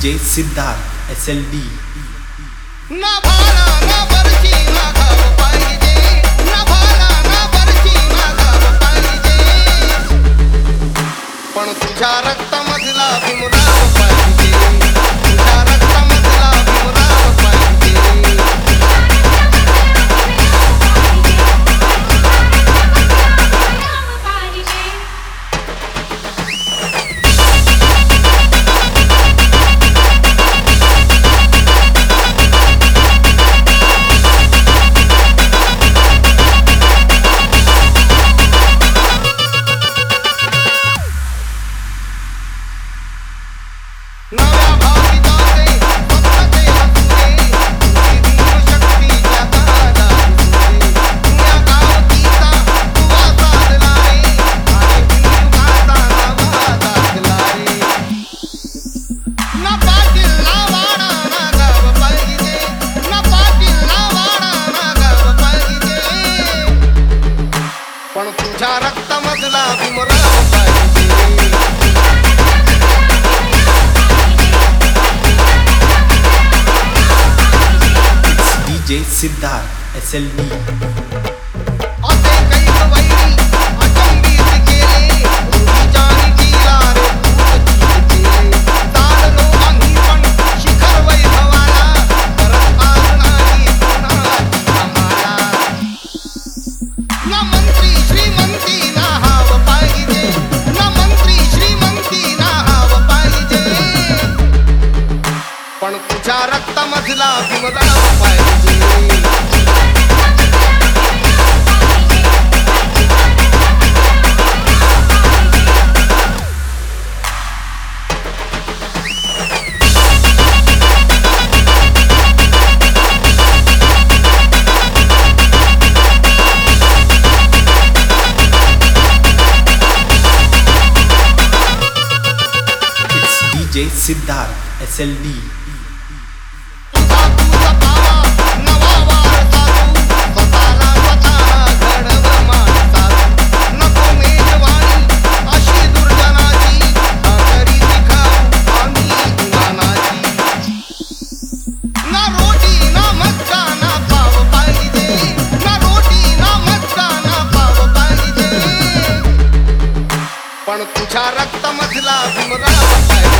DJ Siddharth SLD ना भाला ना बरची ना घाव पाहिजे ना भाला ना बरची ना घाव पाहिजे पण तुझ्या रक्तामधला भीमराव पाहिजे तुझ्या रक्तामधला भीमराव पाहिजे नव्या भाविकाचे भक्ताचे हसले तुझी भीमशक्तीच्या तारा तुझे तुझ्या गावकीचा तुवा साधला रे आणि भीमयुगाचा नवा दाखला रे ना पाटील ना वाडा ना गाव पाहिजे ना पाटील ना वाडा ना गाव पाहिजे पण तुझ्या रक्तामधला भीमराव पाहिजे DJ सिद्धार्थ SLD असे कैक वैरी अचंबित केले रुढीच्या नीतीला रे पूत केले ताडलो आम्ही पण शिखर वैभवाला परत आज नाही कोणाची आम्हाला ना मंत्री श्रीमंती ना हाव पाहिजे ना मंत्री श्रीमंती ना हाव पाहिजे पण तुझ्या रक्तामधला भीमराव पाहिजे DJ सिद्धार्थ SLD तुझा पावा नवा वारसा तू स्वतःला स्वतः घडव माणसा नको मेजवानी अशी दुर्जनाची भाकरी खाऊ आम्ही गुलानाची ना रोटी ना मटका ना पाव पाहिजे ना रोटी ना मटका ना पाव पाहिजे पण तुझ्या रक्तामधला भीमराव पाहिजे